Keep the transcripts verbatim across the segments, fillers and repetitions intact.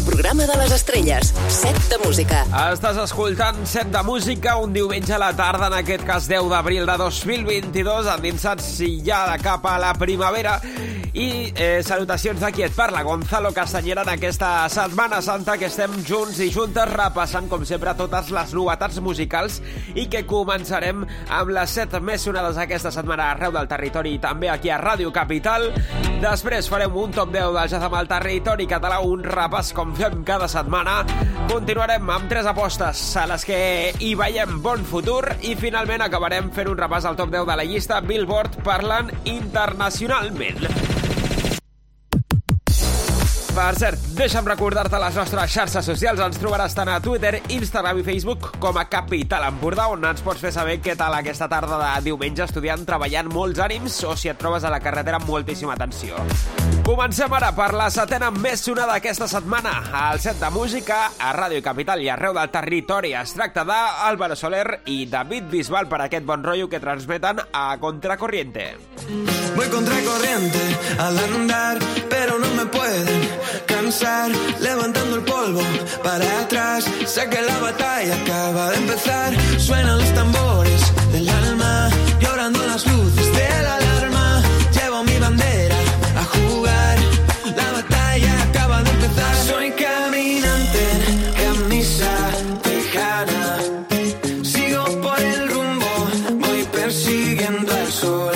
programa de les estrelles, Set de Música. Estàs escoltant Set de Música un diumenge a la tarda, en aquest cas deu d'abril de dos mil vint-i-dos, endinsats ja de cap a la primavera. I eh, salutacions de qui et parla, Gonzalo Castañera, en aquesta Setmana Santa que estem junts i juntes repassant, com sempre, totes les novetats musicals i que començarem amb les set més sonades aquesta setmana arreu del territori i també aquí a Ràdio Capital. Després farem un top deu del jazz amb el territori català, un repàs com fem cada setmana. Continuarem amb tres apostes a les que hi veiem bon futur i finalment acabarem fent un repàs al top deu de la llista Billboard parlant internacionalment. Per cert, deixa'm recordar-te les nostres xarxes socials. Ens trobaràs tant a Twitter, Instagram i Facebook com a Capital Empordà, on ens pots fer saber què tal aquesta tarda de diumenge estudiant, treballant, molts ànims, o si et trobes a la carretera amb moltíssima atenció. Comencem ara per la setena més sonada aquesta setmana. Al Set de Música, a Ràdio Capital i arreu del territori. Es tracta d'Álvaro Soler i David Bisbal per aquest bon rotllo que transmeten a Contracorriente. Voy contracorriente al andar, pero no me pueden cansar, levantando el polvo para atrás. Sé que la batalla acaba de empezar. Suenan los tambores del alma, llorando las luces de la alarma. Llevo mi bandera a jugar, la batalla acaba de empezar. Soy caminante en camisa tejana, sigo por el rumbo, voy persiguiendo al sol.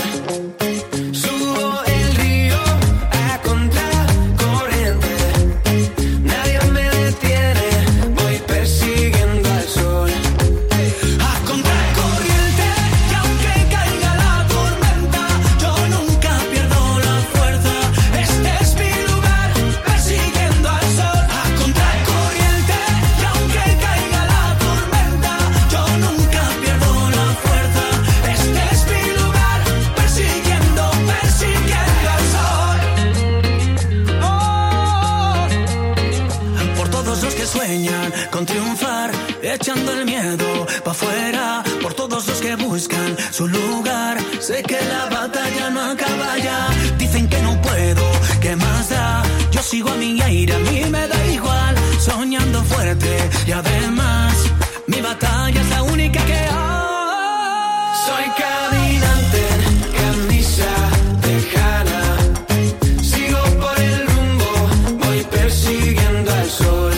Con triunfar, echando el miedo pa' afuera, por todos los que buscan su lugar. Sé que la batalla no acaba ya. Dicen que no puedo, ¿qué más da? Yo sigo a mi aire, a mí me da igual. Soñando fuerte y además mi batalla es la única que hay. Soy caminante en camisa tejana, sigo por el rumbo, voy persiguiendo al sol.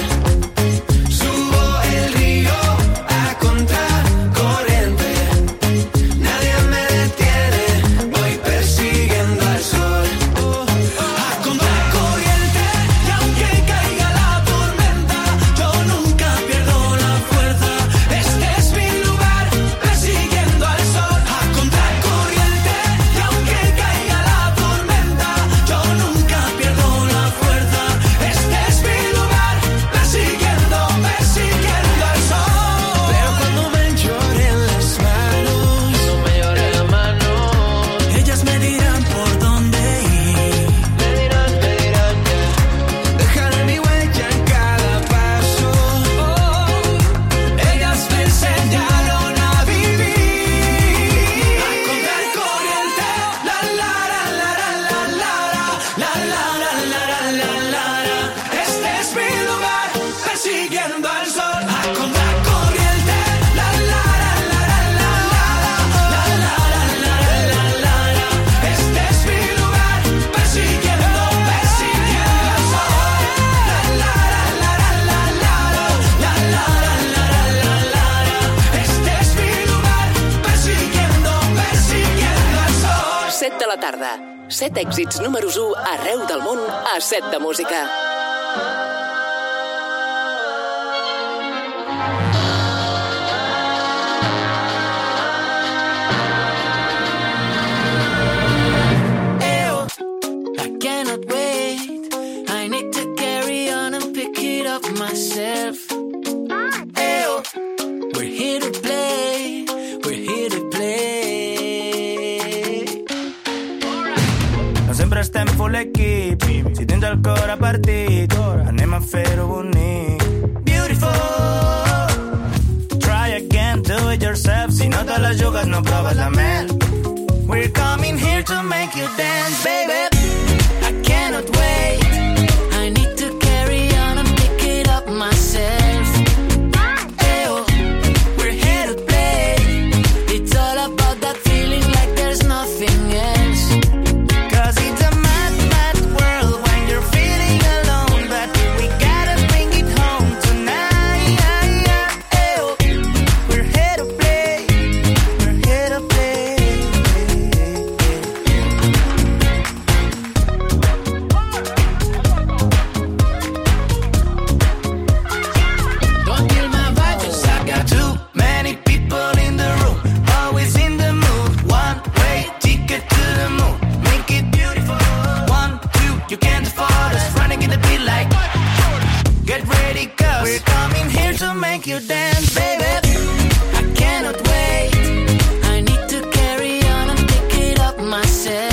Set èxits números u arreu del món a Set de Música. I cannot wait. I need to carry on and pick it up myself. Ew, we're here to play. We're here to play. No sempre estem full equip. Si tens el cor a partit, anem a fer-ho bonic. Beautiful. Try again, do it yourself. Si no te la jugues, no proves la mel. We're coming here to make you dance, baby. I cannot wait. I need to carry on and pick make you dance, baby. I cannot wait. I need to carry on and pick it up myself.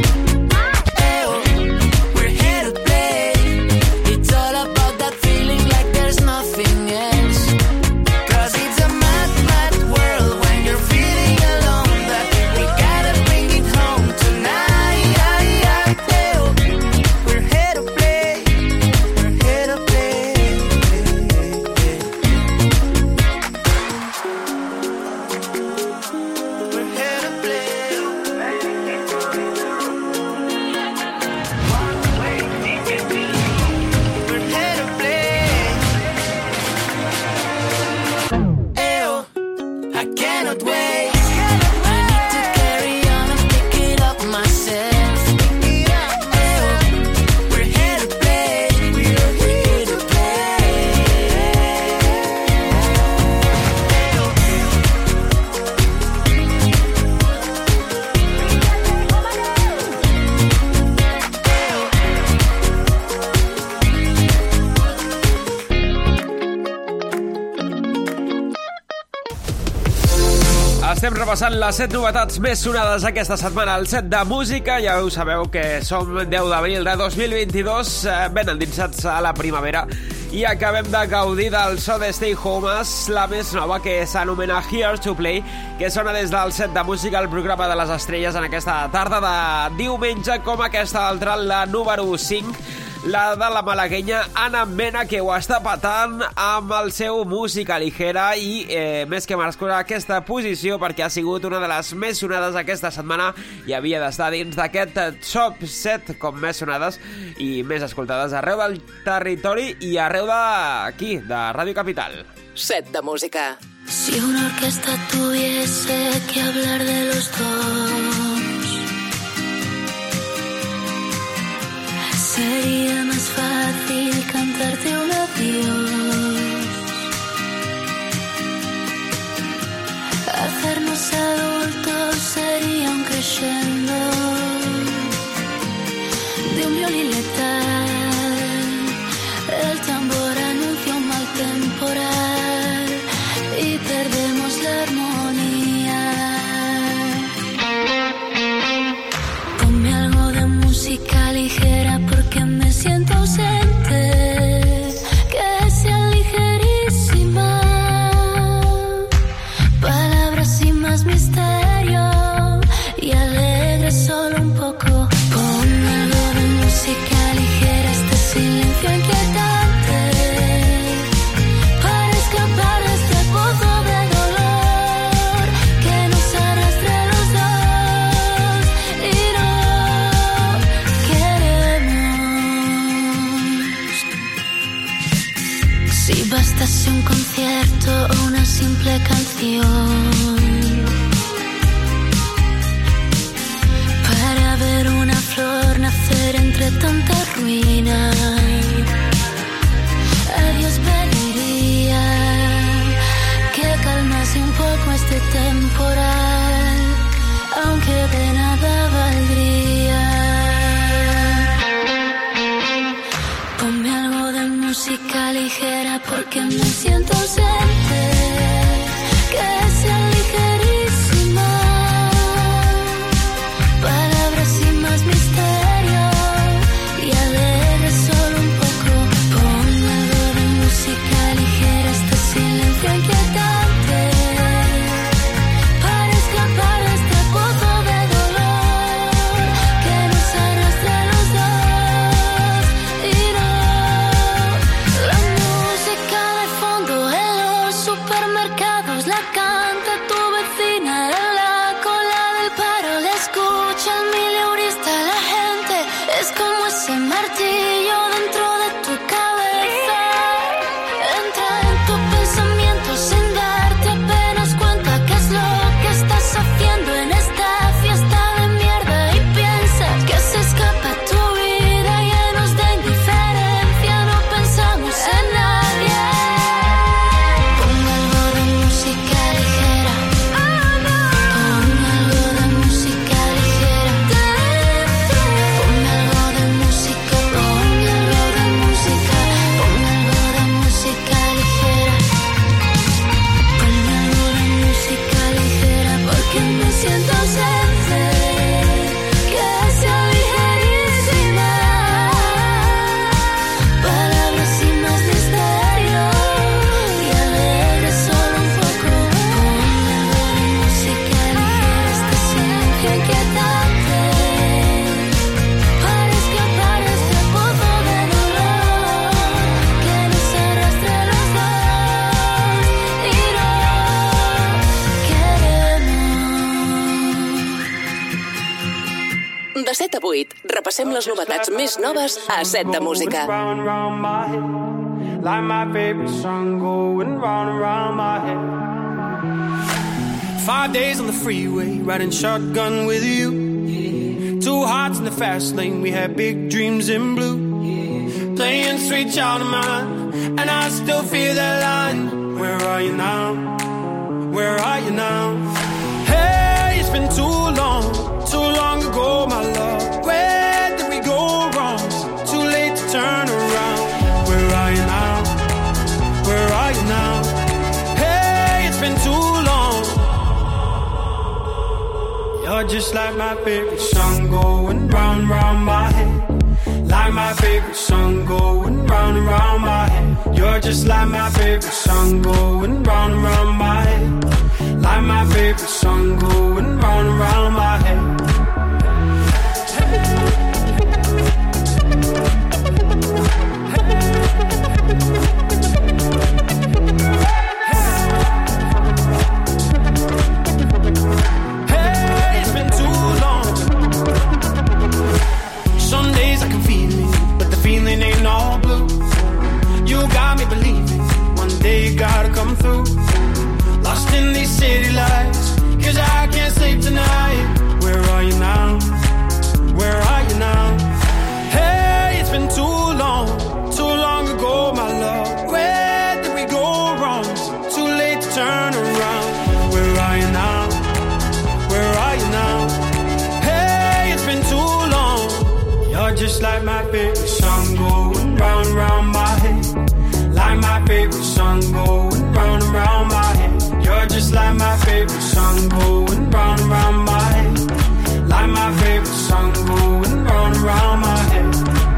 Estem repassant les set novetats més sonades aquesta setmana al set de música. Ja ho sabeu que som deu d'abril de dos mil vint-i-dos, ben endinsats a la primavera, i acabem de gaudir del so de Stay Homes, la més nova, que s'anomena Here to Play, que sona des del set de música, el programa de les estrelles en aquesta tarda de diumenge, com aquesta altra, la número cinc, la de la malaguenya Ana Mena, que ho està patant amb el seu Música Ligera i eh, més que merescuda aquesta posició, perquè ha sigut una de les més sonades aquesta setmana i havia d'estar dins d'aquest top set com més sonades i més escoltades arreu del territori i arreu d'aquí, de Ràdio Capital. set de música. Si una orquesta tuviese que hablar de los dos, sería más fácil cantarte un adiós. Hacernos adultos sería un crescendo de un violín letal. El tambor anuncia un mal temporal y perdemos la armonía. Ponme algo de música ligera porque me siento ausente, que sea ligerísima, palabras sin más misterio y alegre solo un poco. Ponme algo de música ligera, este silencio inquietante, para escapar de este pozo de dolor que nos arrastre los dos y no queremos. Si bastase un concierto o una simple canción para ver una flor nacer entre tanta ruina, a Dios pediría que calmase un poco este temporal, aunque de nada valdría. Ponme algo de música ligera porque me siento ausente, que sea ligerísima, palabras sin más misterio y alegre solo un poco. Ponme algo de música ligera, este silencio inquietante, para escapar de este pozo de dolor que nos arrastra a los dos y no. La música de fondo en los supermercados la canta tu vecino. set a vuit, repassem les novetats més noves a Set de Música. Round, round my head, like my favorite song going round and round my head. Five days on the freeway, riding shotgun with you. Yeah. Two hearts in the fast lane, we had big dreams in blue. Yeah. Playing sweet child of mine, and I still feel that line. Where are you now? Where are you now? Hey, it's been too long, too long ago, my love. Where did we go wrong? Too late to turn around. Where are you now? Where are you now? Hey, it's been too long. You're just like my favorite song going round, round my head. Like my favorite song going round and round my head. You're just like my favorite song going round and round my head. Like my favorite song going round and round my head. Hey, it's been too long. Some days I can feel it, but the feeling ain't all blue. You got me believing one day you gotta come through. Lost in these city lights, cause I can't sleep tonight. Where are you now? Where are you now? Hey, it's been too long, too long ago, my love. Where did we go wrong? Too late to turn around. Where are you now? Where are you now? Hey, it's been too long. You're just like my favorite song going round, round my head. Like my favorite song going round and round my head. You're just like my favorite song going round and round my head. Like my favorite song going round and round my head.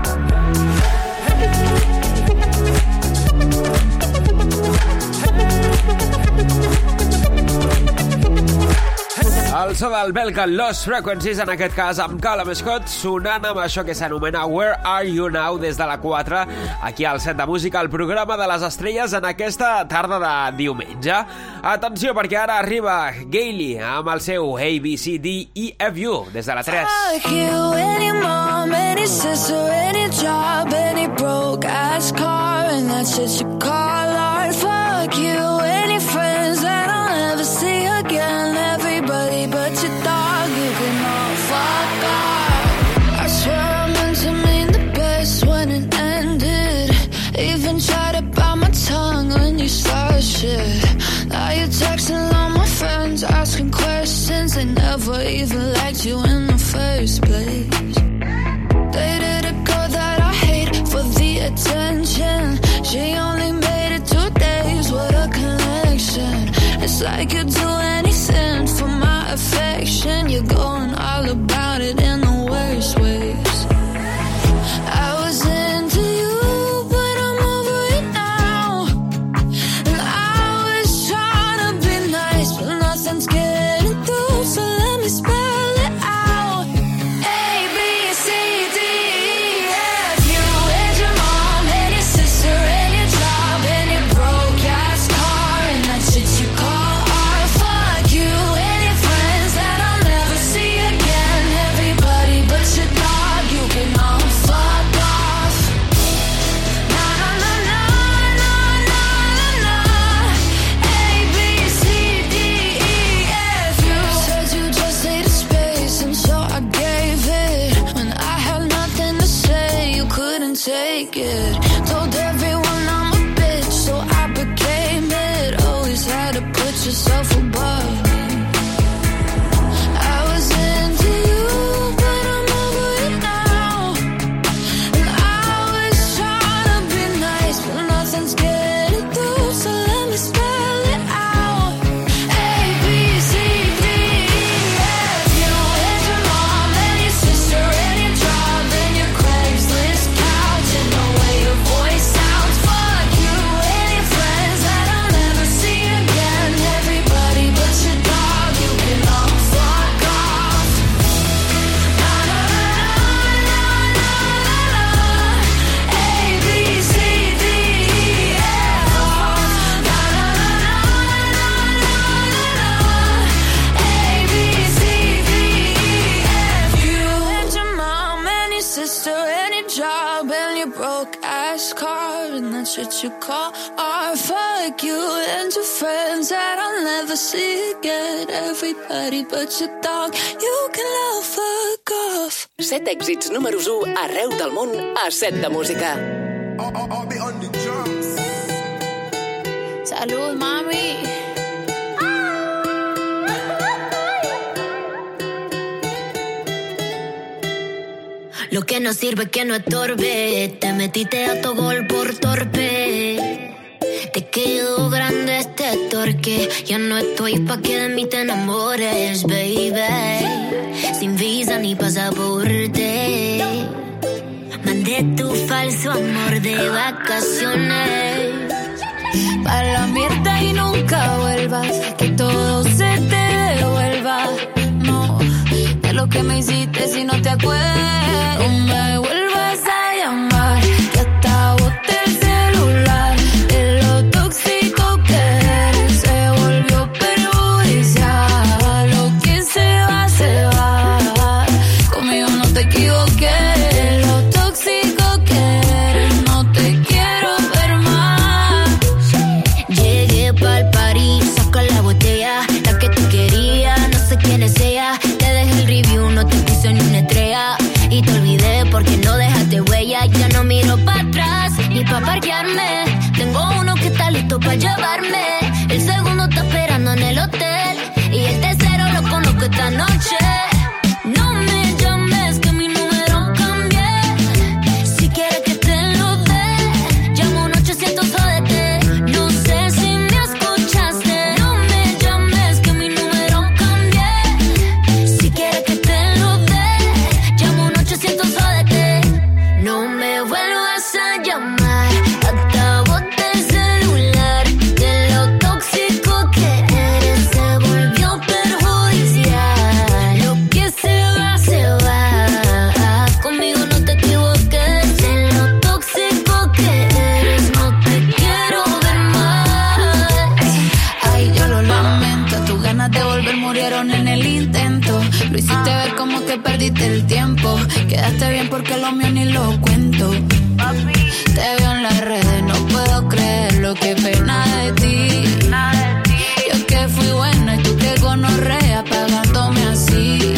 El so del belga Lost Frequencies, en aquest cas amb Callum Scott, sonant amb això que s'anomena Where Are You Now des de la quatre, aquí al Set de Música, el programa de les estrelles en aquesta tarda de diumenge. Atenció, perquè ara arriba Gayle amb el seu A, B, C, D, E, F, U des de la tres. Fuck you, any mom, any sister, any job, any broke ass car, and that shit you call art. Fuck you, any friends that I'll never see again, everybody but your dog, you can all fuck off. I swear I meant to mean the best when it ended. Even tried to bite my tongue when you started shit. Now you're texting all my friends, asking questions. They never even liked you in the first place. Dated a girl that I hate for the attention. She only made it two days, what a connection. It's like you'd do anything for my affection. You're going all about it in the worst ways. I was into you, but I'm over it now. And I was trying to be nice, but nothing's getting through, so let me spell it out. A, B, C, D, E, F, U. And your mom, and your sister, and your job, and your broke ass car, and that shit you call art. Fuck you, and your friends that I'll never see again. Everybody but your dog, you can all fuck off. Na na na na na na na na. A, B, C, D, E, F, U. Said you just needed space, and so I gave it. When I had nothing to say, you couldn't take it. Told everyone I'm a bitch, so I became it. Always had to put yourself above me. I was into you, but I'm over it now. And I was trying to be nice, but nothing's getting through, so let me spell it out. A, B, C, D, E, F, U. And your mom, and your sister, and your job, and your Craigslist couch, and the way your voice sounds. Fuck you, and your friends that I'll never see again. Everybody ass car, and that's what you call art. Fuck you and your friends that I'll never see again. Everybody but your dog, you can love, fuck off. set èxits números u arreu del món a set de música. Salud, mami. Lo que no sirve que no estorbe. Te metiste a tu gol por torpe. Te quedó grande este torque. Ya no estoy pa' que de mí te enamores, baby. Sin visa ni pasaporte. Mandé tu falso amor de vacaciones. Pa' la mierda y nunca vuelvas. Que todo se te devuelva. No, de lo que me hiciste si no te acuerdas. No me vuelvas a llamar, que hasta boté el celular. De lo tóxico que eres se volvió perjudicial. Lo que se va, se va. Conmigo no te equivoqué. De lo tóxico que eres no te quiero ver más. Llegué pa'l party, saca la botella. La que tú querías, no sé quién es ella. Te dejé el review, no te puse ni una estrella. Y te olvidé porque no dejaste huella. Ya no miro para atrás ni pa' parquearme. Tengo uno que está listo pa' llevarme. El segundo está esperando en el hotel. Y el tercero lo conozco esta noche. No me llames que mi número cambié. Si quieres que te lo dé, llamo un ochocientos O D T. No sé si me escuchaste. No me llames que mi número cambié. Si quieres que te lo dé, llamo un ochocientos O D T. No me vuelvas a llamar. Hasta boté el celular. De lo tóxico que eres se volvió perjudicial. Lo que se va, se va. Conmigo no te equivoques. De lo tóxico que eres no te quiero ver más. Ay, yo lo lamento. Tus ganas de volver murieron en el intento. Lo hiciste ver como que perdiste el tiempo. Quedaste bien porque lo mío ni lo cuento. Te veo en las redes, no puedo creerlo. Qué pena de ti. Yo que fui buena y tú que gonorrea pagándome así.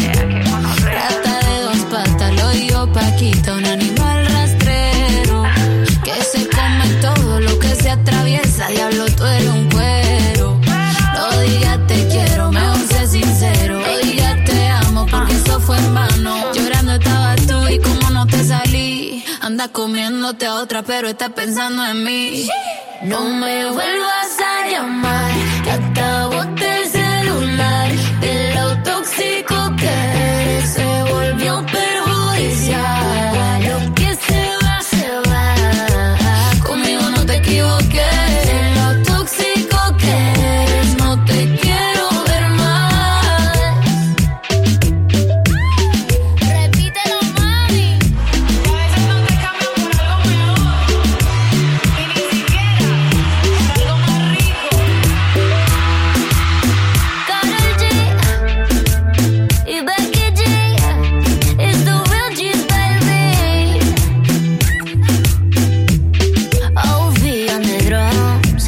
Rata de dos patas, lo digo Paquita, un animal rastrero que se come todo lo que se atraviesa. Diablo, tú eres un cuero. No digas te quiero, mejor sé sincero. No digas te amo porque eso fue en vano. Llorando estabas tú y como no te salí. Andas comiéndote a otra pero estás pensando en mí. No me vuelvas a llamar, que hasta boté el celular. De lo tóxico que eres se volvió perjudicial. Lo que se va, se va. Conmigo no te equivoqué. De lo tóxico que eres no te quiero ver más. Repítelo, mami. A veces no te cambian por algo mejor. Y ni siquiera por algo más rico. Karol G y Becky G. It's the real G's, baby. O V on the drums.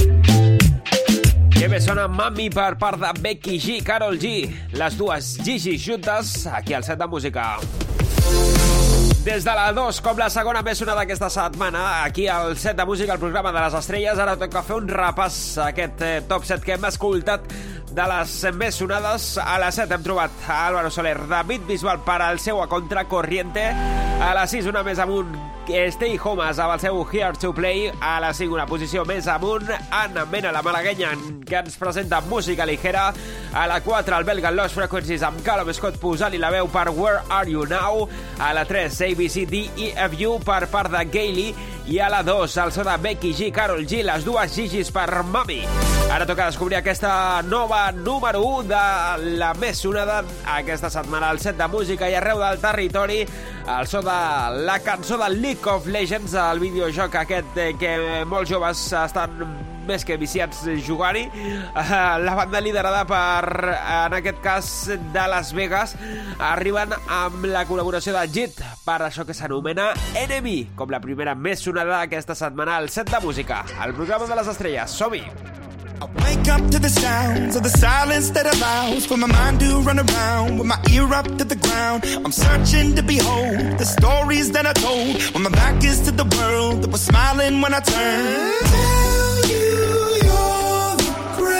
Que bé sona Mami per part de Becky G, Karol G. Les dues Gigi juntes aquí al set de música. Des de la dos, com la segona més sonada d'aquesta setmana, aquí al set de música, el programa de les estrelles, ara toca fer un repàs a aquest eh, top set que hem escoltat de les més sonades. A la set hem trobat a Álvaro Soler, David Bisbal per al seu A Contracorriente. A la sis, una més amunt, Stay Homes amb el seu Here to Play. A la cinc, una posició més amunt, Anna Mena, la malaguenya, que ens presenta música ligera. A la quatre, el belga Lost Frequencies amb Callum Scott posant-li la veu per Where Are You Now. A la tres, A B C D E F U per part de Gailey. I a la dos, el so de Becky G, Karol G, les dues Gigis per Mami. Ara toca descobrir aquesta nova número u de la més sonada aquesta setmana al set de música i arreu del territori. El so de la cançó de League of Legends, el videojoc aquest eh, que molts joves estan més que viciats jugant-hi. La banda liderada per, en aquest cas, de Las Vegas, arriben amb la col·laboració de Jit per això que s'anomena Enemy, com la primera més sonada d'aquesta setmana al Set de Música, al programa de les estrelles. Som-hi! I wake up to the sounds of the silence that allows for my mind to run around with my ear up to the ground. I'm searching to behold the stories that I told when my back is to the world that was smiling when I turned. Tell you you're the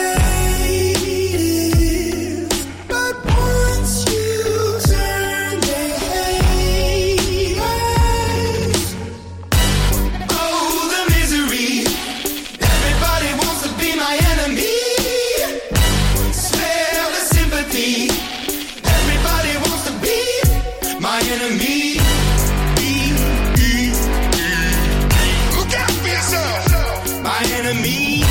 greatest, but once you turn they hate us. Oh, the misery. Everybody wants to be my enemy. Smell the sympathy. Everybody wants to be my enemy. Look out for yourself. My enemy.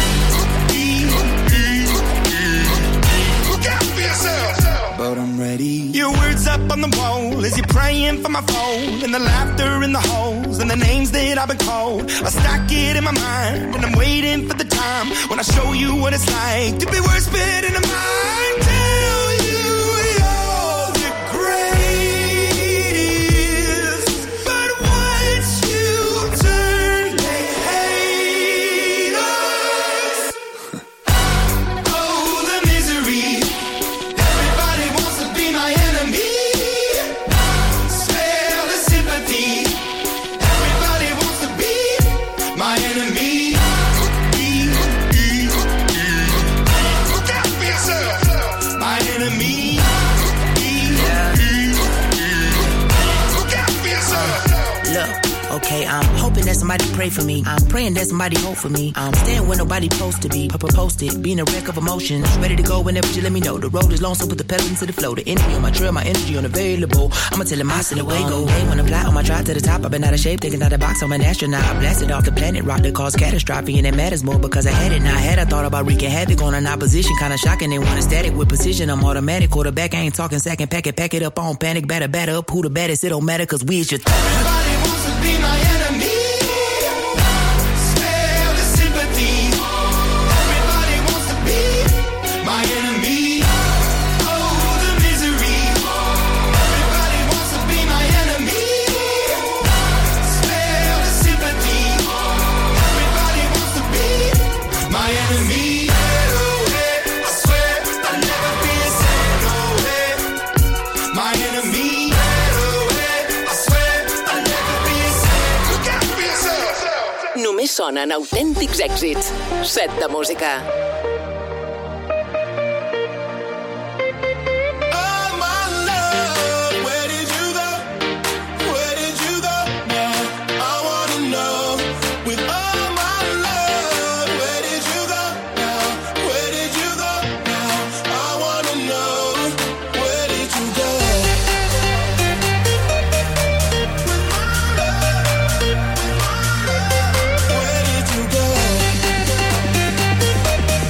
Look out for yourself. But I'm ready. Your words up on the wall as you're praying for my phone, and the laughter in the holes and the names that I've been called. I stack it in my mind and I'm waiting for the time when I show you what it's like to be worse fit in a mind. Tell you you're the greatest, but once you turn they hate us. Oh, the misery. Everybody wants to be my enemy. Smell the sympathy. Everybody wants to be my enemy. Look out for yourself. My enemy. Look out for yourself. Look, okay, I'm hoping that somebody pray for me. I'm praying that somebody hope for me. I'm staying where nobody supposed to be. Purple posted, being a wreck of emotions. Ready to go whenever you let me know. The road is long, so put the pedal into the flow. The energy on my trail, my energy unavailable. I'ma tell him I still away go. Hey, when I fly on my drive to the top, I've been out of shape, taking out the box. I'm an astronaut. I blasted off the planet, rock that caused catastrophe, and it matters more because I had it. Now I had I thought about wreaking havoc on an opposition, kinda shocking. They want a static with precision. I'm automatic, quarterback. I ain't talking second, pack it, pack it up on panic, batter, batter up. Who the baddest? It don't matter, cause we is your th- Everybody wants to be my enemy. Smell the sympathy. Everybody wants to be my enemy. Oh, the misery. Everybody wants to be my enemy. Smell the sympathy. Everybody wants to be my enemy. I swear I'll never be the same. No way. My enemy. I swear I'll never be the same. Look out for yourself. Només sonen autèntics èxits. Set de Música. Oh, my love, where did you go? Where did you go now? I wanna know. With all my love, where did you go now? Where did you go now? I wanna know. Where did you go? With my love, where did you go?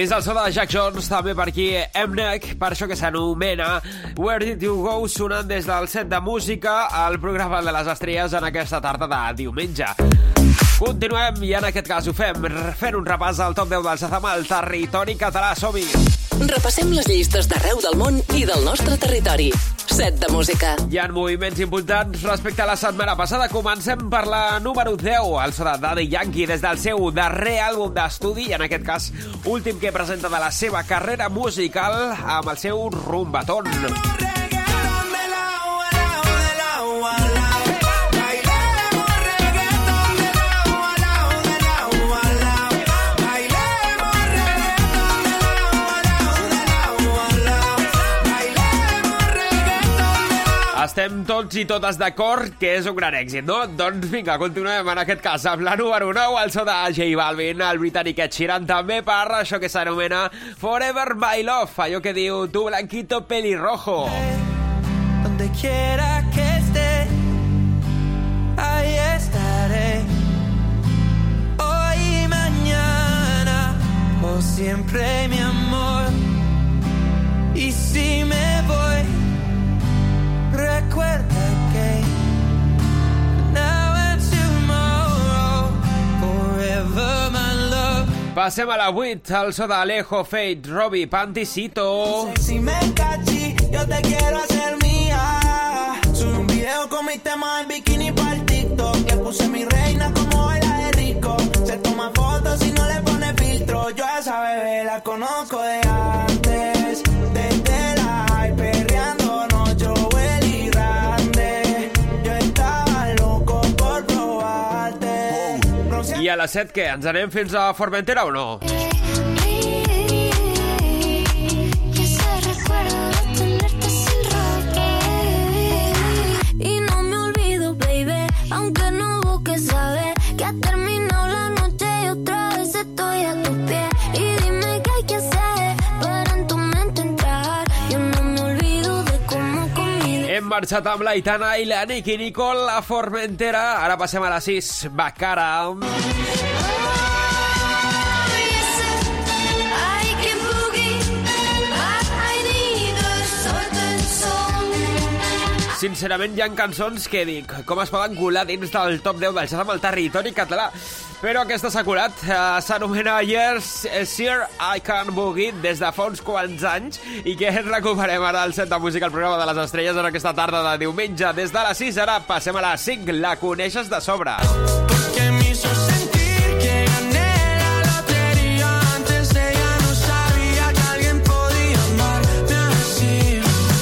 És el so de Jack Jones, també per aquí Mnek, per això que s'anomena Where Did You Go, sonant des del set de música al programa de les estrelles en aquesta tarda de diumenge. Continuem i en aquest cas ho fem fent un repàs al top deu del set amb el territori català. Som-hi! Repassem les llistes d'arreu del món i del nostre territori. set de música. Hi ha moviments importants respecte a la setmana passada. Comencem per la número deu, el so de Daddy Yankee, des del seu darrer àlbum d'estudi, i en aquest cas últim que presenta de la seva carrera musical amb el seu rumbatón. Estem tots i totes d'acord que és un gran èxit, no? Doncs vinga, continuem en aquest cas amb la número nou, el so de J Balvin, el britànic Ed Sheeran, també per això que s'anomena Forever My Love, allò que diu Tu blanquito pelirrojo. Donde quiera que esté, ahí estaré. Hoy y mañana, por siempre mi amor. Y si me voy, recuerda que now and tomorrow, forever my love. Passem a la vuit, el so d'Alejo, Fate, Robbie, Panticito. Si me cachí, yo te quiero hacer mía. Subí un video con mi tema en bikini para el TikTok. Le puse mi reina como baila de rico. Se toma fotos y no le pone filtro. Yo a esa bebé la conozco de antes, desde la high perreando noche y grande. Yo estaba loco por probarte. I a les set, què? Ens anem fins a Formentera o no? Y no me olvido, baby, aunque no busques saber que ha terminado la noche y otra vez estoy a tus pies. Y dime qué hay que hacer para en tu mente entrar. Yo no me olvido de cómo conmigo. Hem marxat amb l'Aitana i la Nicky Nicole a Formentera. Ara passem a les sis, Bacara. Sincerament, hi ha cançons que dic com es poden colar dins del top deu del set amb el territori català. Però aquesta s'ha colat, uh, s'anomena Years Here I Can Boogie, des de fa uns quants anys, i que recuperem ara el set de música, el programa de les estrelles, en aquesta tarda de diumenge. Des de les sis, ara passem a les cinc, la coneixes de sobre. Que me hizo sentir que gané la lotería. Antes de ella no sabía que alguien podía amarme así.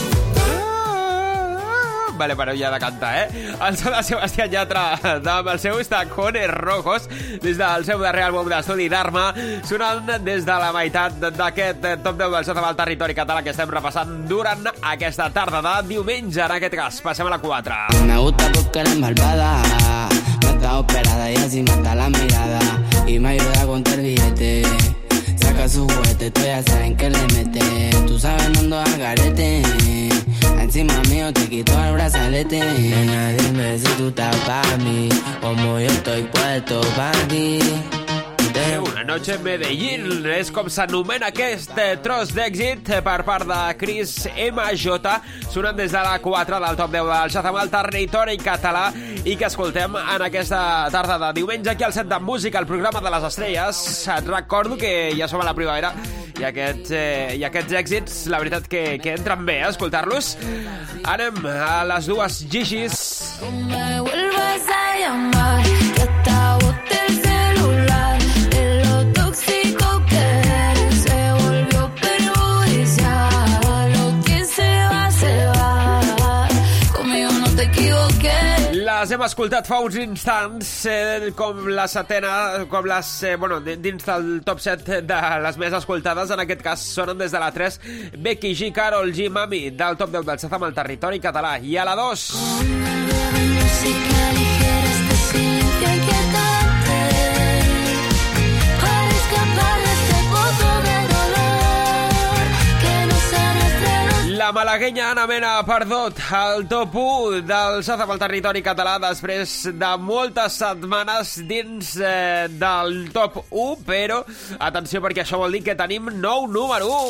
Vale, però ja de cantar, eh? El so de Sebastián Yatra, amb el seu Tacones Rojos, des del seu darrer àlbum d'estudi Dharma, sonant des de la meitat d'aquest top deu del set amb el territori català que estem repassant durant aquesta tarda de diumenge. En aquest cas, passem a la quatre. Me gusta porque eres malvada, no está operada y así mata la mirada y me ayuda a contar billete. Saca su juguete, tú ya saben que le mete. Tú sabes, no ando al garete. Encima mío te quito el brazalete. Nena, dime si tú estás para mí, como yo estoy puesto para ti. Una noche en Medellín és com s'anomena aquest tros d'èxit per part de Chris M J, sonant des de la quatre del top deu del set amb el territori català, i que escoltem en aquesta tarda de diumenge aquí al set de música, el programa de les estrelles. Et recordo que ja som a la primavera i aquests, eh, i aquests èxits, la veritat que, que entren bé, eh, escoltar-los. Anem a les dues Gigis. Me vuelvas a llamar, que hasta boté el celular. De lo tóxico que eres, se volvió perjudicial. Lo que se va, se va. Conmigo no te equivoqué. Les hem escoltat fa uns instants, eh, com la setena, com les, eh, bueno, dins del top set de les més escoltades. En aquest cas sonen des de la tres, Becky G, Karol G, Mami, del top deu del set amb el territori català. I a la dos... Música ligera, este silencio inquietante, para escapar de este pozo de dolor que nos arrastra. La malaguenya Ana Mena ha perdut el top u del Shazam al territori català després de moltes setmanes dins eh, del top u, però atenció perquè això vol dir que tenim nou número u.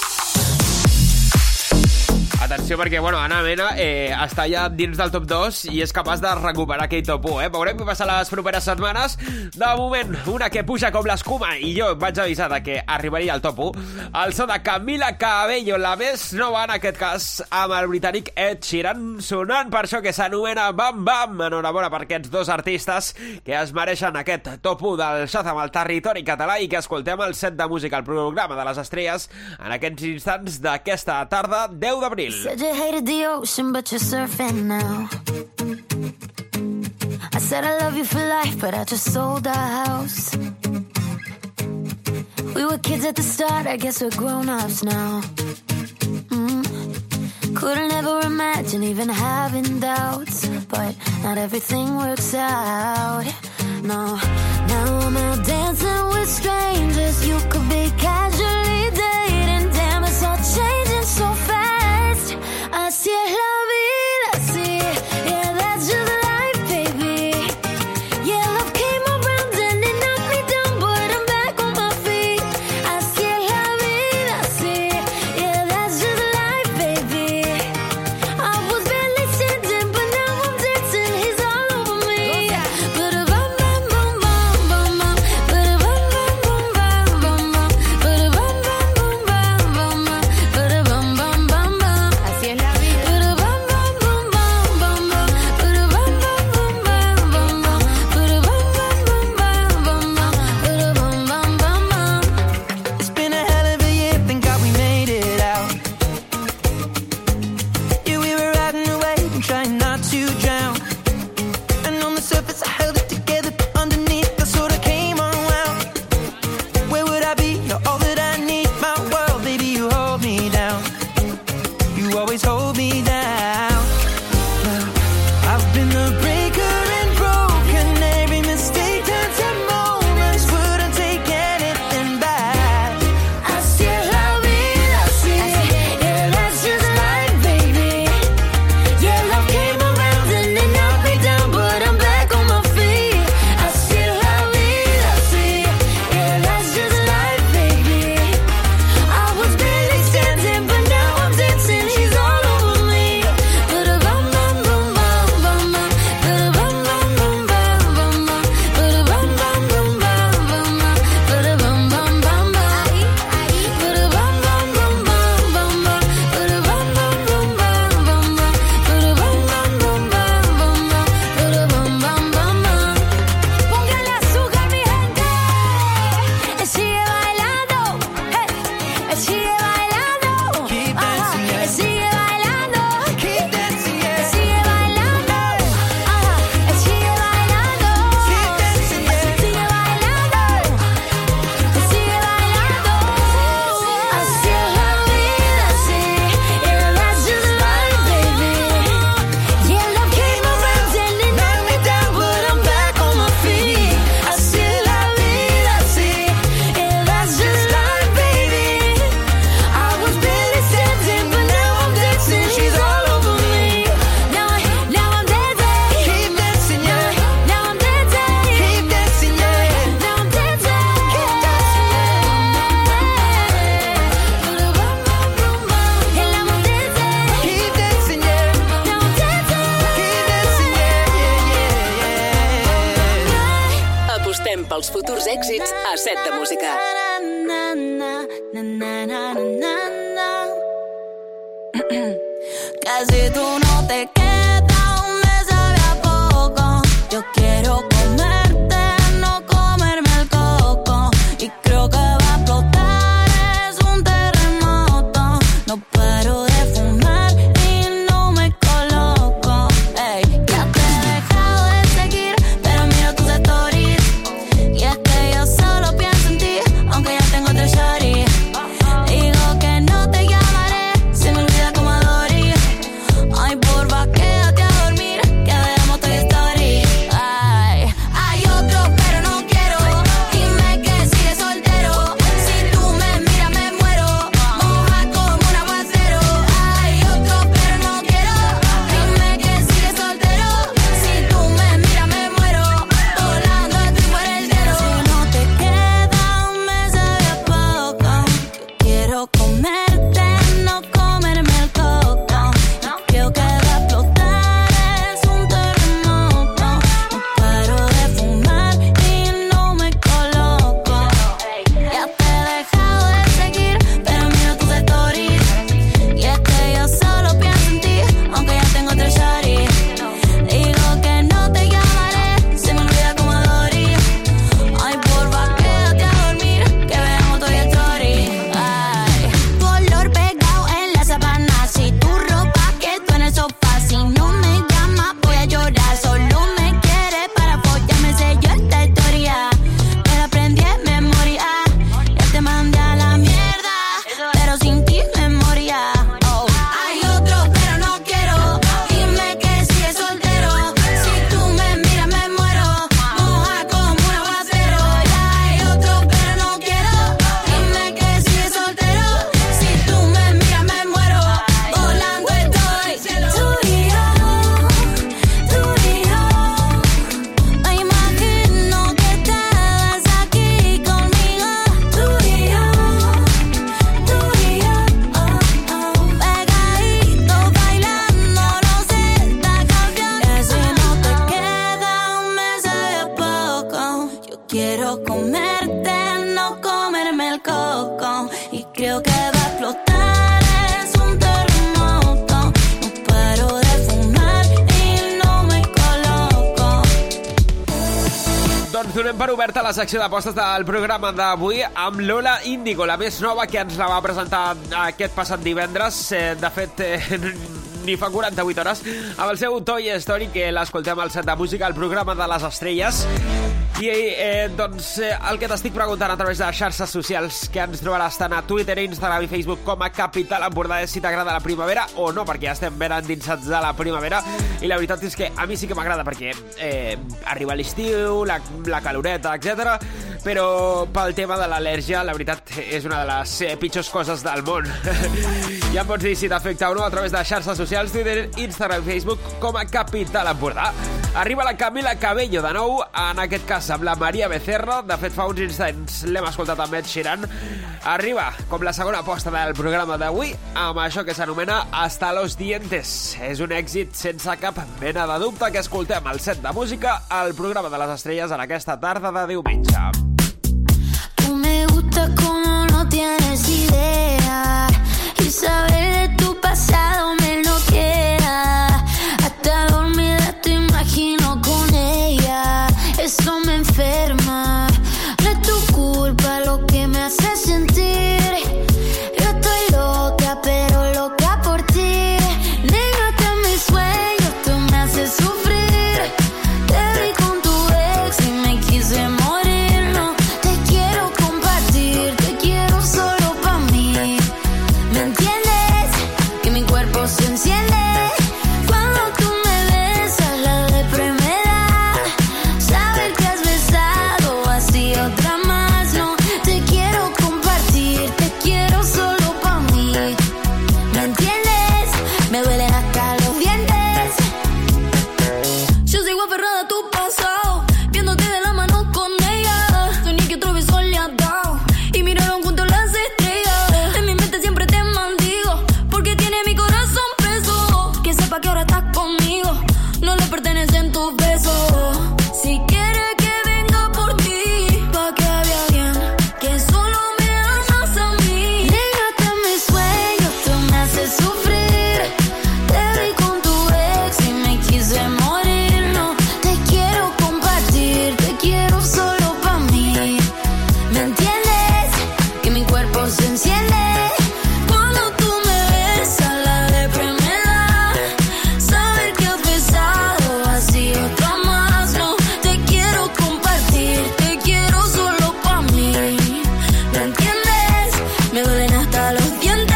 Atenció perquè, bueno, Ana Mena eh, està ja dins del top dos i és capaç de recuperar aquell top u, eh? Veurem què passa les properes setmanes. De moment, una que puja com l'escuma i jo vaig avisar de que arribaria al top u. El so de Camila Cabello, la més nova en aquest cas, amb el britànic Ed Sheeran, sonant per això que s'anomena Bam Bam. Enhorabona per aquests dos artistes que es mereixen aquest top u del Shazam al territori català i que escoltem el set de música, el programa de les estrelles, en aquests instants d'aquesta tarda, deu d'abril. Said you hated the ocean, but you're surfing now. I said I love you for life, but I just sold our house. We were kids at the start, I guess we're grown-ups now. Mm. Couldn't ever imagine even having doubts, but not everything works out. No, now I'm out dancing with strangers. You could be casually dating. Damn, it's all changing so fast. Así es la vida, sí. Yeah, that's just life, baby. Yeah, love came around and it knocked me down, but I'm back on my feet. Así es la vida, sí. Yeah, that's just life, baby. I was barely standing, but now I'm dancing. He's all over me. Ba-da-bum, bum, bum, bum, bum, bum. Ba-da-bum, bum, bum, bum, bum, bum. Ba-da-bum, bum, bum, bum, bum, bum. Ba-da-bum, bum, bum, bum. Así es la vida. Pels futurs èxits a set de música. Casi tú no te quedas, me sabe a poco. Yo quiero comerte, no comerme el coco. Y creo que va a explotar, es un terremoto. No paro de fumar y no me coloco. Ey, ya te he dejado de seguir, pero miro tus stories. Y es que yo solo pienso en ti, aunque ya tengo otro shorty. Digo que no te llamaré, se me olvida como a Dory. Ay, porfa, quédate a dormir, que veamos Toy Story. Ay, donem per oberta la secció d'apostes del programa d'avui amb Lola Índigo, la més nova, que ens la va presentar aquest passat divendres. Eh, de fet, eh, ni fa quaranta-vuit hores, amb el seu Toy Story, que l'escoltem al set de música, al programa de les estrelles. I eh, doncs eh, el que t'estic preguntant a través de les xarxes socials, que ens trobaràs tant a Twitter, Instagram i Facebook com a Capital Empordà, és si t'agrada la primavera o no, perquè ja estem ben endinsats de la primavera, i la veritat és que a mi sí que m'agrada, perquè eh, arriba l'estiu, la, la caloreta, etcètera. Però pel tema de l'al·lèrgia, la veritat és una de les eh, pitjors coses del món. Ja pots dir si t'afecta o no a través de xarxes socials, Twitter, Instagram i Facebook com a Capital Empordà. Arriba la Camila Cabello de nou, en aquest cas amb la Maria Becerra. De fet, fa uns instants l'hem escoltat amb Ed Sheeran. Arriba com la segona aposta del programa d'avui amb això que s'anomena Hasta los dientes. És un èxit sense cap mena de dubte que escoltem al set de música, al programa de les estrelles en aquesta tarda de diumenge. Tú me gusta como no tienes idea y saber de tu pasado me enloquea. Hasta dormida te imagino con ella. Eso me enferma. No es tu culpa lo que me hace sentir. Yo estoy loca, pero loca por ti. Négate a mis sueños, tú me haces sufrir. Te vi con tu ex y me quise morir. No te quiero compartir, te quiero solo pa' mí. ¿Me entiendes? Que mi cuerpo se enciende cuando tú me besas, la depre me da. Saber que has besado así otra más. No te quiero compartir, te quiero solo pa' mí. ¿Me entiendes? Me duelen hasta los dientes. Yo sigo aferrada a tu pasado, viéndote de la mano con ella. Soñé que otro beso le ha dado y miraron juntos las estrellas. En mi mente siempre te maldigo, porque tiene mi corazón preso. Que sepa que ahora estás conmigo, no le pertenecen tus besos. Si quieres que venga por ti, pa' que vea bien que solo me amas a mí. Négate a mis sueños, tú me haces sufrir. Te vi con tu ex y me quise morir. No te quiero compartir, te quiero solo pa' mí. ¿Me entiendes? Que mi cuerpo se enciende cuando tú me besas, la depre me da. Saber que has besado así otra más. No te quiero compartir, te quiero solo pa' mí. ¿Me entiendes? Me duelen hasta los dientes.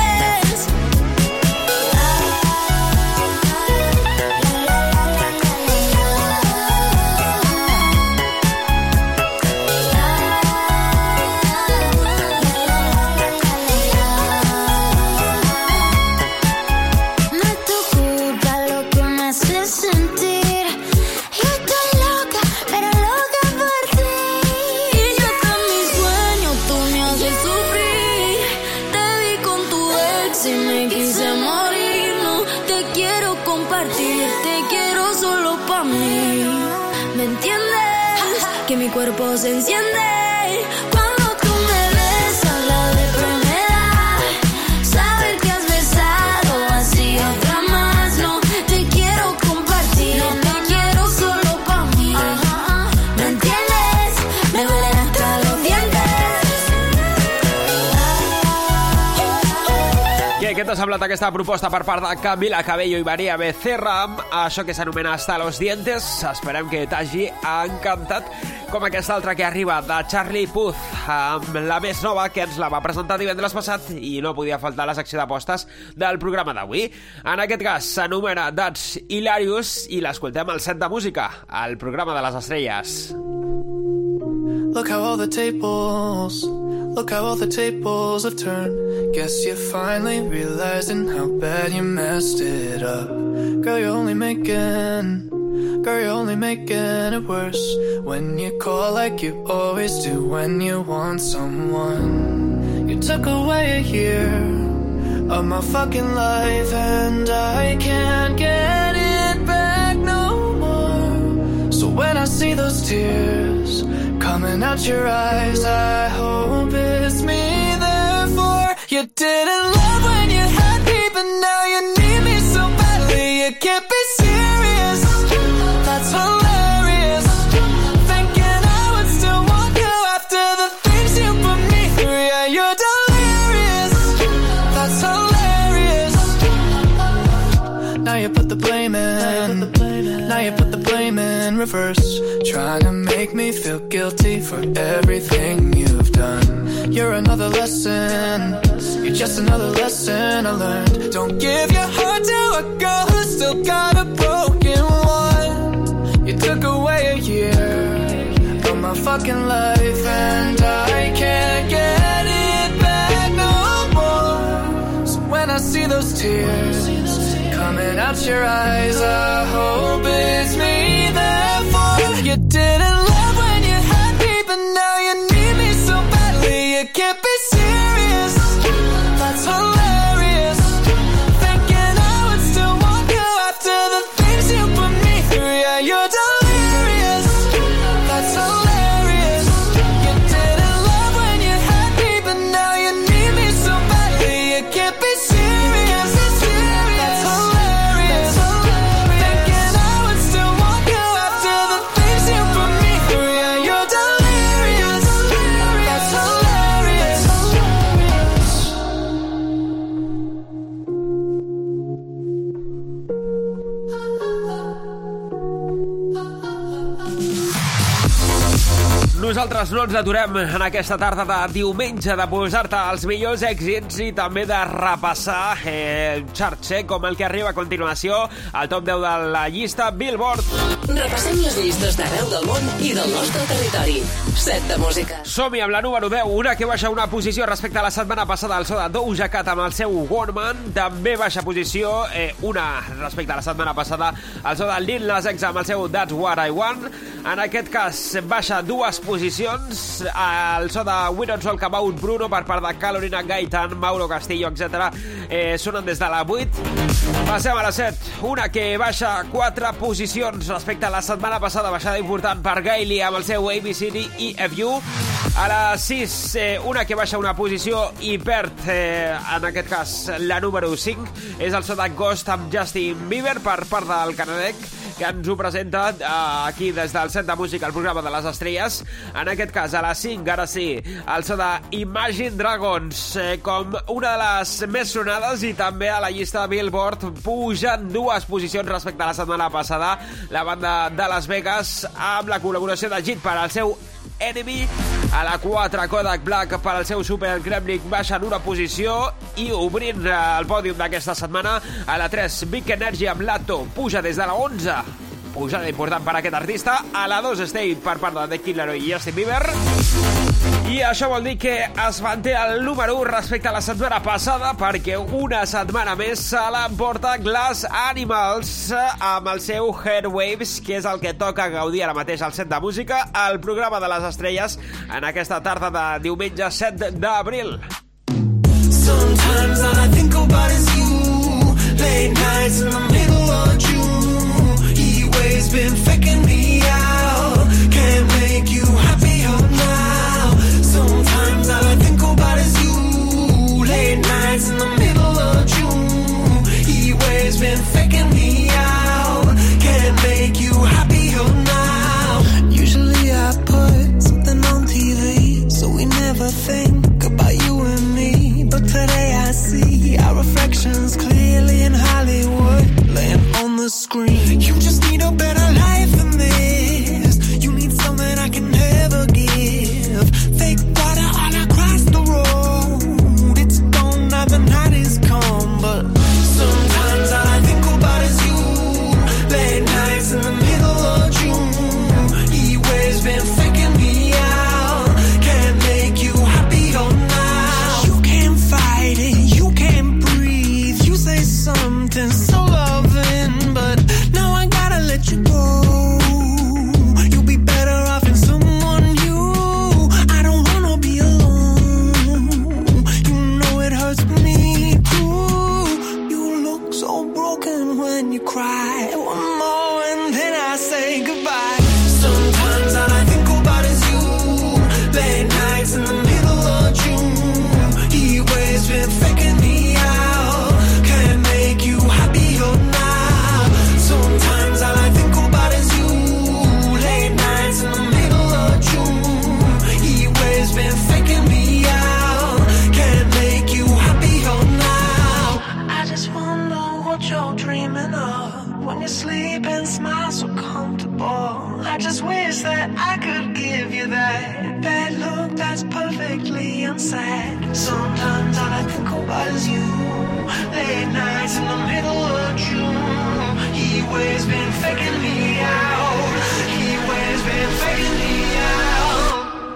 No es tu culpa lo que me hace sentir. Yo estoy loca, pero loca por ti. Y yo con mis sueños, tú me haces sufrir. Te vi con tu ex y me quise morir. No te quiero compartir, te quiero solo pa' mí. ¿Me entiendes? Que mi cuerpo se enciende cuando tú me besas, la depre me da. Saber que has besado así otra más. No te quiero compartir, te quiero solo pa' mí. ¿Me entiendes? Me duelen hasta los dientes. Què, què t'ha semblat aquesta proposta per part de Camila Cabello i Maria Becerra amb això que s'anomena Hasta los dientes? Esperem que t'hagi encantat, com aquesta altra que arriba de Charlie Puth, amb la més nova, que ens la va presentar divendres passat i no podia faltar la secció d'apostes del programa d'avui. En aquest cas s'anomena That's Hilarious i l'escoltem al set de música, al programa de les estrelles. Look how all the tables, look how all the tables have turned. Guess you're finally realizing how bad you messed it up. Girl, you're only making, girl, you're only making it worse when you call like you always do when you want someone. You took away a year of my fucking life and I can't get it back no more. So when I see those tears coming out your eyes, I hope it's me, therefore you didn't love when you had me, but now you need me so badly. You can't be serious, that's hilarious. Thinking I would Now you put the blame in. Now you put the blame in reverse. Trying to make me feel guilty for everything you've done. You're another lesson. You're just another lesson I learned. Don't give your heart to a girl who's still got a broken one. You took away a year of my fucking life, and I can't get it back no more. So when I see those tears coming out your eyes, I hope it's me, therefore you didn't love when you had me, but now you need me so badly. You can't be serious. That's hilarious. Thinking I would still want you after the things you put me through. Yeah, you're delirious. That's hilarious. You didn't love when you had me, but now you need me so badly. You can't be serious. That's hilarious. Thinking I would still want you after the things you put me through. Yeah, you're delirious. That's hilarious. Nosaltres no ens aturem en aquesta tarda de diumenge de posar-te els millors èxits i també de repassar eh, el chart check com el que arriba a continuació al top deu de la llista Billboard. Repassem les llistes d'arreu del món i del nostre territori. Set de música. Som-hi amb la número deu, una que baixa una posició respecte a la setmana passada, el so de Doja Cat amb el seu Woman. També baixa posició, eh, una respecte a la setmana passada, el so de Lil Nas X amb el seu That's What I Want. En aquest cas baixa dues posicions, el so de We Don't Talk About Bruno per part de Carolina Gaitán, Mauro Castillo, etcètera. Eh, sonen des de la vuit. Passem a la set, una que baixa quatre posicions respecte a la setmana passada, baixada important per Gailey amb el seu A B C D E F U. A la sis, eh, una que baixa una posició i perd, eh, en aquest cas la número cinc, és el so de Ghost amb Justin Bieber per part del canadenc, que ens ho presenta eh, aquí des del Set de Música, el programa de les estrelles. En aquest cas, a la cinc, ara sí, el so de Imagine Dragons, eh, com una de les més sonades, i també a la llista Billboard pugen dues posicions respecte a la setmana passada, la banda de Las Vegas amb la col·laboració de Jit per al seu Enemy. A la quatre, Kodak Black per al seu Super Gremlin baixa en una posició, i obrint el pòdium d'aquesta setmana, a la tres, Big Energy amb Lato puja des de la onze, pujada important per aquest artista. A la dos, Stay per part de The Killer i Justin Bieber, i això vol dir que es manté el número u respecte a la setmana passada, perquè una setmana més se l'emporta Glass Animals amb el seu Headwaves, que és el que toca gaudir ara mateix al Set de Música, al programa de les estrelles, en aquesta tarda de diumenge set d'abril. Sometimes all I think about is you. Late nights in the middle of June. He waves been faking me out. Can't make you happier now. Sometimes all I think about is you. Late nights in the middle of June. He waves been faking me out. Can't make you happier now. Usually I put something on T V, so we never think about you and me. But today I see our reflections clearly in Hollywood, laying on the screen. You just need a better life than this. You need something I can never give. Fake water all across the road. It's gone now, the night is come. But sometimes all I think about is you. Late nights in the middle of June. He waves been faking me out. Can't make you happier now. You can't fight it, you can't breathe. You say something so loving, but now I gotta let you go. You'll be better off in someone new. I don't wanna be alone. You know it hurts me too. You look so broken when you cry. One more and then I say goodbye. Sometimes all I think about is you. Late nights in the middle of June. He waves been faking me out. Can't make you happier now. Sometimes all I think about is you. Late nights in the middle of June. He waves been faking me out. Can't make you happier now. I just wonder what you're dreaming of. When you sleep and smile so comfortable. I just wish that I could give you that bad look that's perfectly unsaid. Sometimes all I think about is you. Late nights in the middle of June. He always been faking me out. He always been faking me out.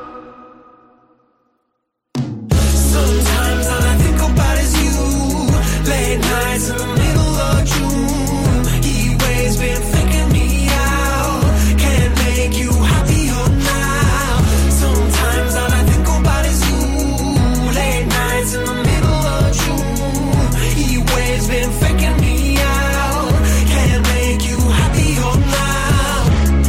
Sometimes all I think about is you. Late nights in the middle of June. He always been faking me out. Can't make you happier now. Sometimes all I think about is you. Late nights in the middle of June. He always been faking me out. Can't make you happier now.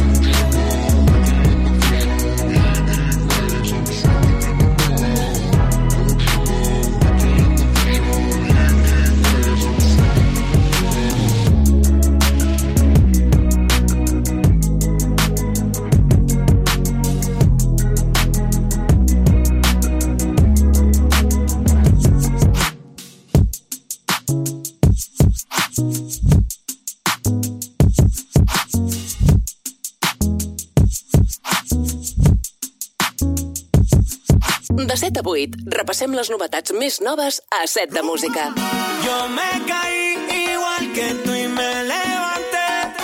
De set a vuit, repassem les novetats més noves a Set de Música. Yo me caí igual que tú y me levanté.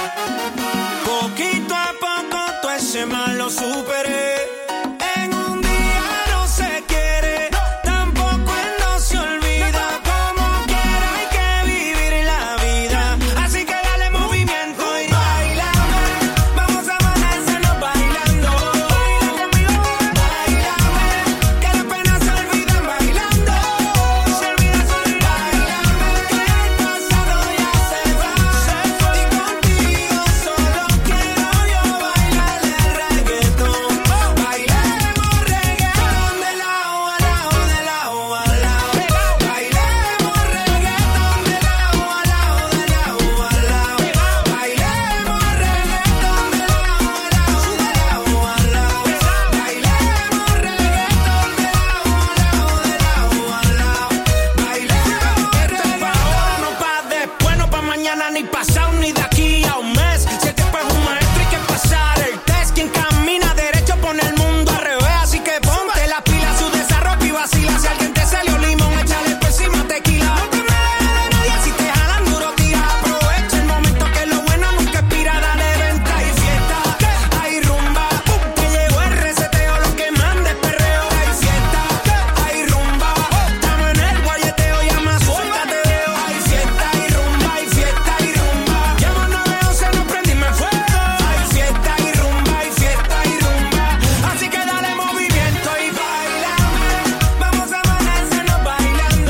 Poquito a poco todo ese mal lo superé. En un día no se quiere, tampoco él no se olvida. Como quiera hay que vivir la vida. Así que dale movimiento y bailame. Vamos a amanecernos bailando. Baila conmigo, bailame. Que las penas se olvidan bailando. Se olvida solo bailame. Que el pasado ya se va. Y contigo solo quiero yo bailar el reggaetón. Bailemos reggaetón de lado a lado, de lado a lado. Bailemos reggaetón de lado a lado, de lado a lado. Bailemos reggaetón de lado a lado, de lado a lado. Bailemos reggaetón de lado a lado, de lado a lado. Bailemos esto es pa' ahora, no pa' después, no pa' mañana, ni pasado, ni de aquí a un mes. Si el tiempo es un maestro hay que pasar el test. Quien camina derecho pone el mundo al revés. Así que ponte la pila, su desarrollo y vacila. Si alguien te salió limón, échale por encima tequila. No te me dejes de nadie, si te jalan duro, tira. Aprovecha el momento que lo bueno nunca expira. Dale venta y fiesta, hay rumba. Que llegó el reseteo, lo que manda es perreo. Hay fiesta, hay rumba. Estamos en el guayeteo, llama, suéltate veo. Hay fiesta, hay rumba, hay fiesta, hay rumba. Llama nueve once, no prendime fuego. Hay fiesta, hay rumba, hay fiesta, hay rumba. Así que dale movimiento y bailame. Vamos a amanecernos bailando.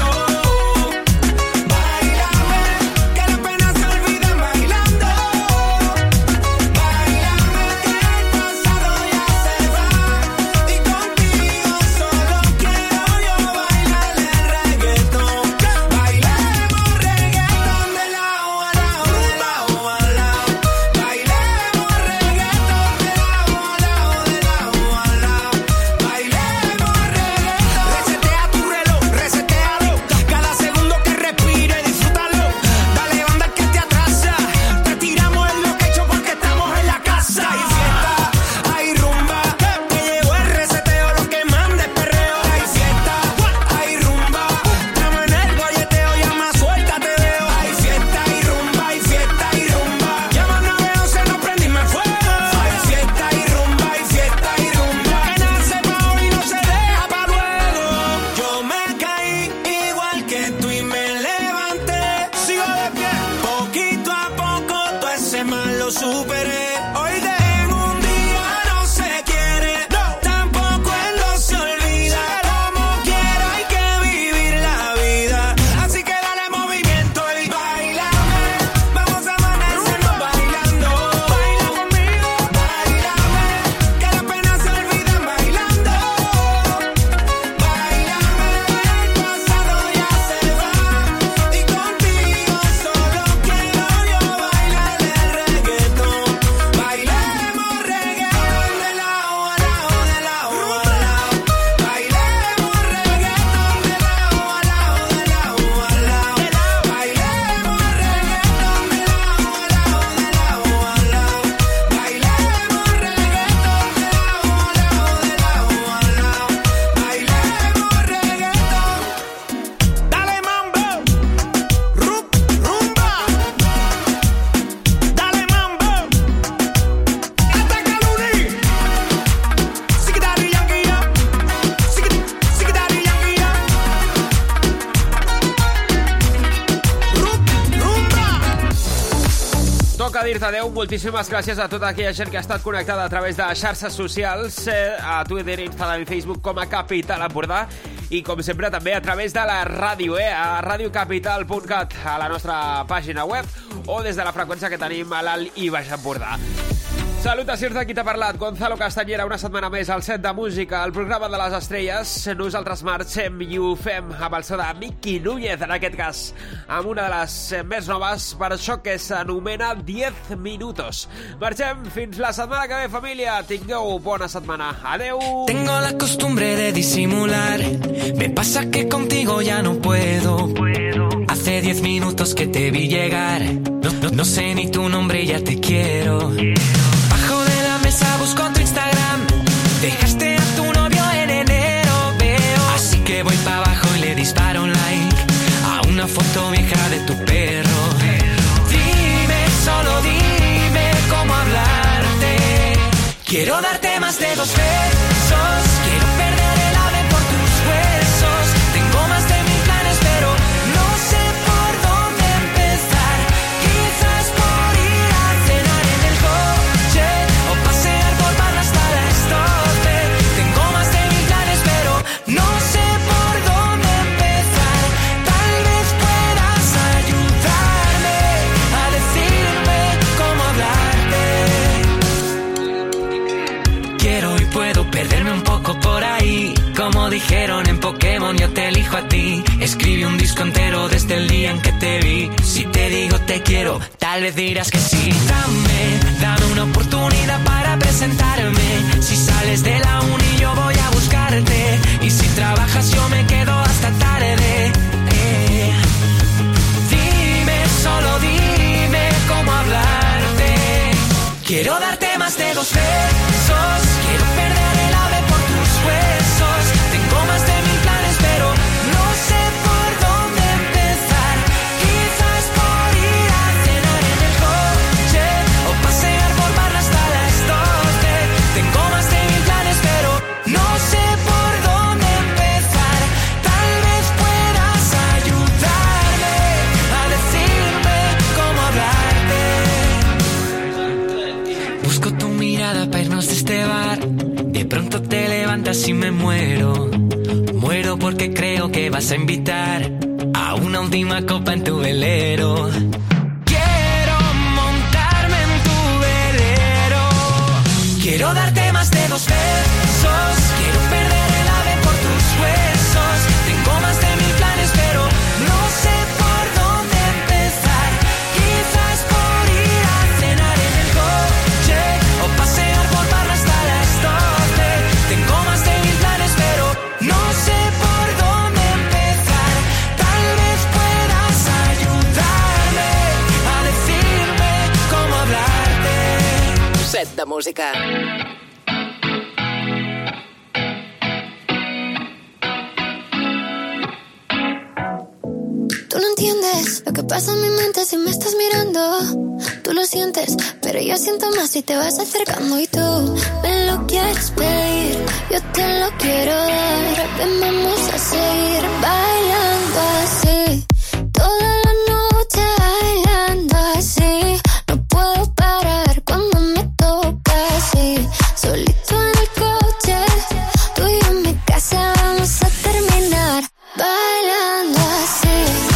Bailame, que las penas se olvidan bailando. Bailame, que el pasado ya se va. Y contigo solo quiero yo bailar el reggaetón. Bailemos reggaetón de lado a lado, de lado a lado. Bailemos reggaetón de lado a lado, de lado a lado. Bailemos reggaetón. Resetea tu reloj, resetealo. Cada segundo que respire, disfrútalo. Dale banda que te atrasa. Te tiramos en lo que he hecho porque estamos en la casa. Hay fiesta, hay rumba. Que llegó el reseteo, lo que manda es perreo. Hay fiesta, hay rumba. Estamos en el guayeteo, llama, suéltate veo. Hay fiesta, hay rumba, hay fiesta, hay rumba. Llama nueve once, no prendime fuego. Hay fiesta, hay rumba, hay fiesta, hay rumba. Que nace pa' hoy y no se deja pa' luego. Yo me caí igual que tú y me levanté. Sigo de pie, poquito a poco todo ese mal lo superé. Hoy de en un día no se quiere, tampoco él no se olvida. Como quiera hay que vivir la vida. Así que dale movimiento y bailame. Vamos a amanecernos bailando. Baila conmigo, bailame. Que las penas se olvidan bailando. Bailame, que el pasado ya se va. Y contigo solo quiero yo bailar el reggaetón. Bailemos toca dir-te adeu. Moltíssimes gràcies a tota aquella gent que ha estat connectada a través de xarxes socials, eh, a Twitter, Instagram i Facebook com a Capital Empordà, i com sempre també a través de la ràdio, eh, a radiocapital punt cat, a la nostra pàgina web, o des de la freqüència que tenim a l'Alt i Baix Empordà. Salutacions de qui t'ha parlat, Gonzalo Castanyera, una setmana més al Set de Música, el programa de les estrelles. Nosaltres marxem i ho fem amb el so de Miki Núñez, en aquest cas, amb una de les més noves, per això que s'anomena diez minutos. Marxem fins la setmana que ve, família. Tingueu bona setmana. Adeu. Tengo la costumbre de disimular. Me pasa que contigo ya no puedo. Hace diez minutos que te vi llegar. No, no, no sé ni tu nombre y ya te quiero. Bajo de la mesa busco tu Instagram. Dejaste a tu novio en enero, veo. Así que voy para abajo y le disparo un like a una foto vieja de tu perro. Dime, solo dime cómo hablarte. Quiero darte más de dos besos. Quiero perder el ave por tus huesos. Tengo más de mil planes, pero no sé por dónde empezar. Quizás por ir a cenar en el coche o pasear por barra hasta las doce. Tengo más de mil planes, pero no sé por dónde empezar. Tal vez puedas ayudarme a decirme cómo hablarte. Quiero y puedo perderme un poco por ahí. Como dijeron en Pokémon, yo te elijo a ti. Escribí un disco entero desde el día en que te vi. Si te digo te quiero, tal vez dirás que sí. Dame, dame una oportunidad para presentarme. Si sales de la uni yo voy a buscarte. Y si trabajas yo me quedo hasta tarde. Eh. Dime, solo dime cómo hablarte. Quiero darte más de dos besos. Quiero perder el ave por tus huesos. Tengo más de mil planes, pero no sé por dónde empezar. Quizás por ir a cenar en el coche o pasear por barra hasta las doce. Tengo más de mil planes, pero no sé por dónde empezar. Tal vez puedas ayudarme a decirme cómo hablarte. Busco tu mirada para irnos de este bar. De pronto te levantas y me muero. Muero porque creo que vas a invitar a una última copa en tu velero. Quiero montarme en tu velero. Quiero darte más de dos besos. Quiero perder el ave por tus huesos. Tengo más de mil planes, pero no sé por dónde empezar. Quizás por ir a cenar en el coche o pasear por barra hasta las doce. Tengo más de mil planes, pero no sé por dónde empezar. Tal vez puedas ayudarme a decirme cómo hablarte. Set de Música. Tú no entiendes lo que pasa en mi mente si me estás mirando. Tú lo sientes, pero yo siento más si te vas acercando. Y tú me lo quieres pedir, yo te lo quiero dar. Ven, vamos a seguir bailando así. Toda la noche bailando así. No puedo parar cuando me toca así. Solito en el coche, tú y yo en mi casa vamos a terminar bailando así.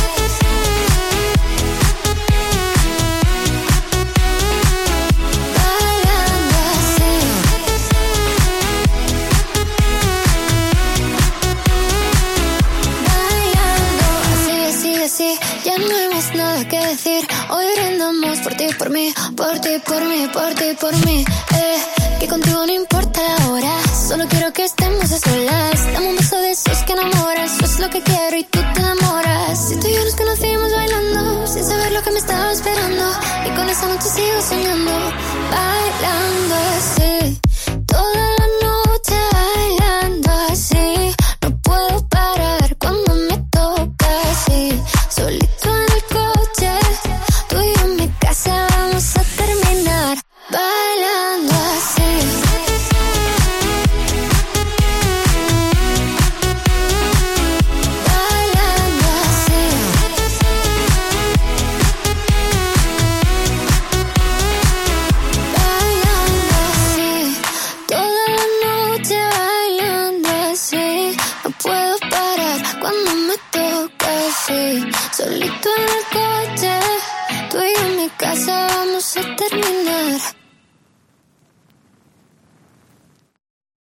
Ya no hay más nada que decir. Hoy brindamos por ti, por mí, por ti, por mí, por ti, por mí. Eh, que contigo no importa la hora. Solo quiero que estemos a solas. Dame un beso de esos que enamoran. Eso es lo que quiero y tú te enamoras. Si tú y yo nos conocimos bailando, sin saber lo que me estaba esperando. Y con esa noche